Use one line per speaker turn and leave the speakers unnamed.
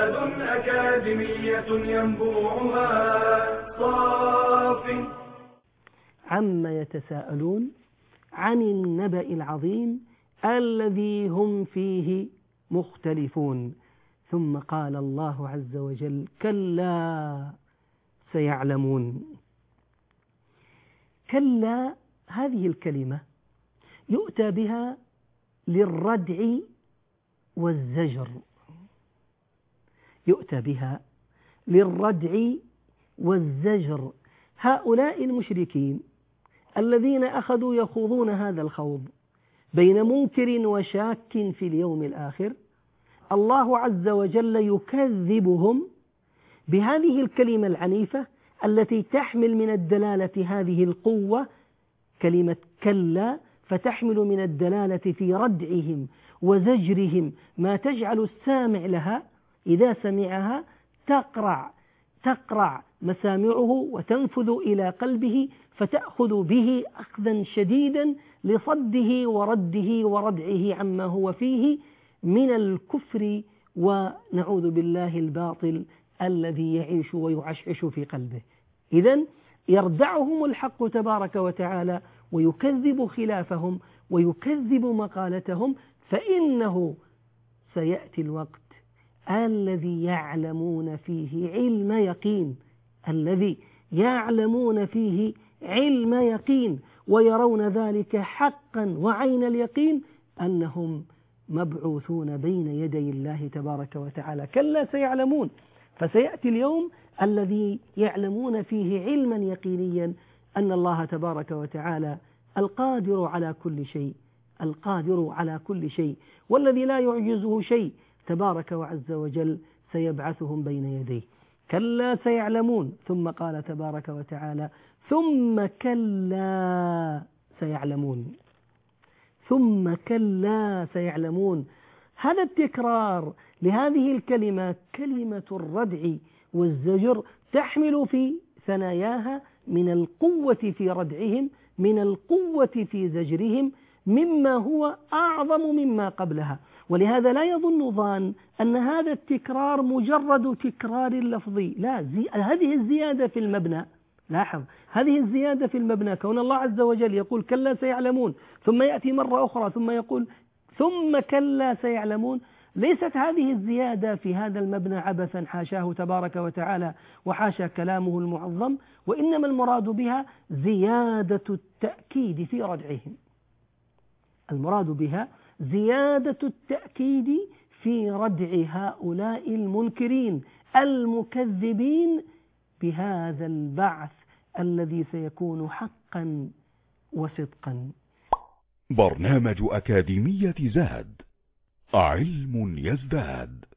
زاد أكاديمية ينبوعها صاف.
عما يتساءلون عن النبأ العظيم الذي هم فيه مختلفون. ثم قال الله عز وجل كلا سيعلمون. كلا هذه الكلمة يؤتى بها للردع والزجر، يؤتى بها للردع والزجر. هؤلاء المشركين الذين أخذوا يخوضون هذا الخوض بين منكر وشاك في اليوم الآخر، الله عز وجل يكذبهم بهذه الكلمة العنيفة التي تحمل من الدلالة هذه القوة، كلمة كلا، فتحمل من الدلالة في ردعهم وزجرهم ما تجعل السامع لها إذا سمعها تقرع مسامعه وتنفذ إلى قلبه، فتأخذ به أخذا شديدا لصده ورده وردعه عما هو فيه من الكفر ونعوذ بالله الباطل الذي يعيش ويعشعش في قلبه. إذن يردعهم الحق تبارك وتعالى ويكذب خلافهم ويكذب مقالتهم، فإنه سيأتي الوقت الذي يعلمون فيه علم يقين، الذي يعلمون فيه علم يقين ويرون ذلك حقا وعين اليقين أنهم مبعوثون بين يدي الله تبارك وتعالى. كلا سيعلمون. فسيأتي اليوم الذي يعلمون فيه علما يقينيا أن الله تبارك وتعالى القادر على كل شيء، القادر على كل شيء، والذي لا يعجزه شيء تبارك وعز وجل سيبعثهم بين يديه. كلا سيعلمون. ثم قال تبارك وتعالى ثم كلا سيعلمون، ثم كلا سيعلمون. هذا التكرار لهذه الكلمة، كلمة الردع والزجر، تحمل في ثناياها من القوة في ردعهم، من القوة في زجرهم، مما هو أعظم مما قبلها. ولهذا لا يظن ظان أن هذا التكرار مجرد تكرار لفظي، لا، هذه الزيادة في المبنى. لاحظ هذه الزيادة في المبنى، كون الله عز وجل يقول كلا سيعلمون، ثم يأتي مرة أخرى ثم يقول ثم كلا سيعلمون. ليست هذه الزيادة في هذا المبنى عبثا، حاشاه تبارك وتعالى وحاشا كلامه المعظم، وإنما المراد بها زيادة التأكيد في ردعهم، المراد بها زيادة التأكيد في ردع هؤلاء المنكرين المكذبين بهذا البعث الذي سيكون حقا وصدقا.
برنامج أكاديمية زاد، علم يزداد.